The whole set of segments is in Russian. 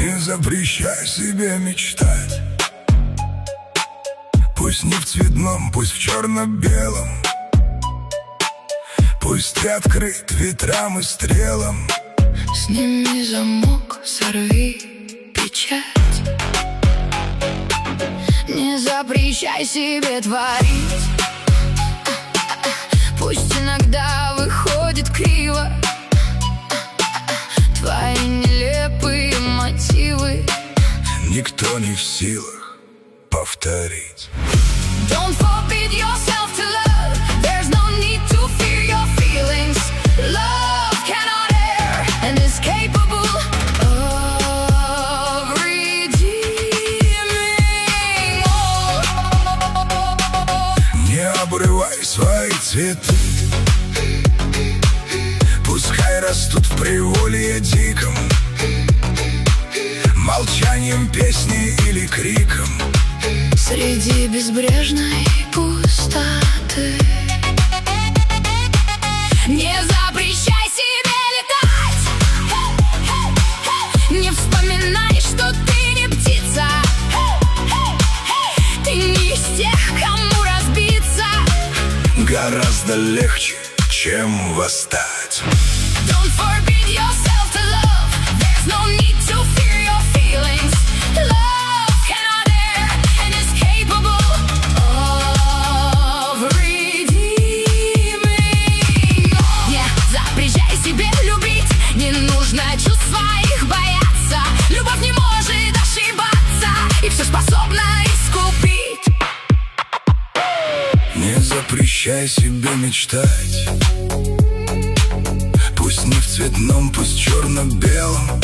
Не запрещай себе мечтать. Пусть не в цветном, пусть в черно-белом. Пусть ты открыт ветрам и стрелам. Сними замок, сорви печать. Не запрещай себе творить. Пусть иногда выходит криво твои нелепые мотивы. Никто не в силах повторить. Don't forbid yourself to love. There's no need to fear your feelings. Love cannot err and is capable of redeeming all. Не обрывай свои цветы. Пускай растут в приволье диком, молчанием песни или криком. Среди безбрежной пустоты. Не запрещай себе летать. Не вспоминай, что ты не птица. Ты не из тех, кому разбиться Гораздо легче, чем восстать. Don't forbid yourself to love. There's no need to fear your feelings. Love cannot err and is capable of redeeming all. Не запрещай себе любить. Не нужно чувств своих бояться. Любовь не может ошибаться и все способна искупить. Не запрещай себе мечтать. Пусть не в цветном, пусть черно-белом.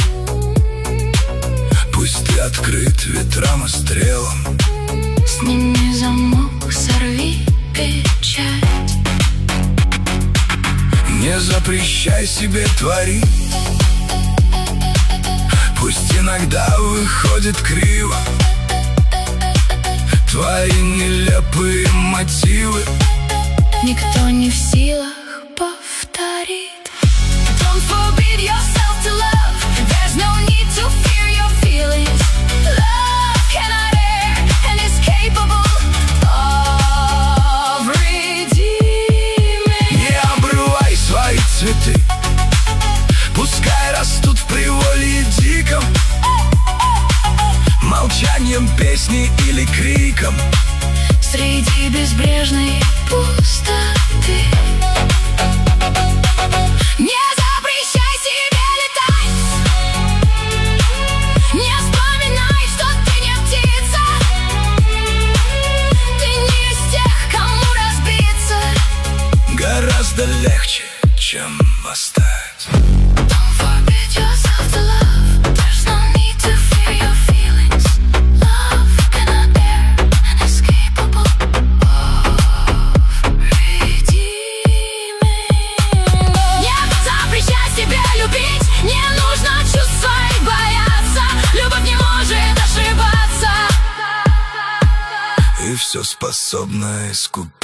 Пусть ты открыт ветрам и стрелам. Сними замок, сорви печать. Не запрещай себе творить. Пусть иногда выходит криво твои нелепые мотивы. Никто не в силах повторить. Don't forbid yourself to love. There's no need to fear your feelings. Love cannot err and is capable of redeeming. Не обрывай свои цветы. Пускай растут в приволье диком, молчанием песни или криком. Среди безбрежной пустоты. Не запрещай себе летать. Не вспоминай, что ты не птица. Ты не из тех, кому разбиться Гораздо легче, чем восстать. Don't forbid yourself to love. There's no need to fear your feelings. Love cannot err and is capable of redeeming all. Не запрещай себе любить. Не нужно чувств своих бояться. Любовь не может ошибаться И все способно искупить.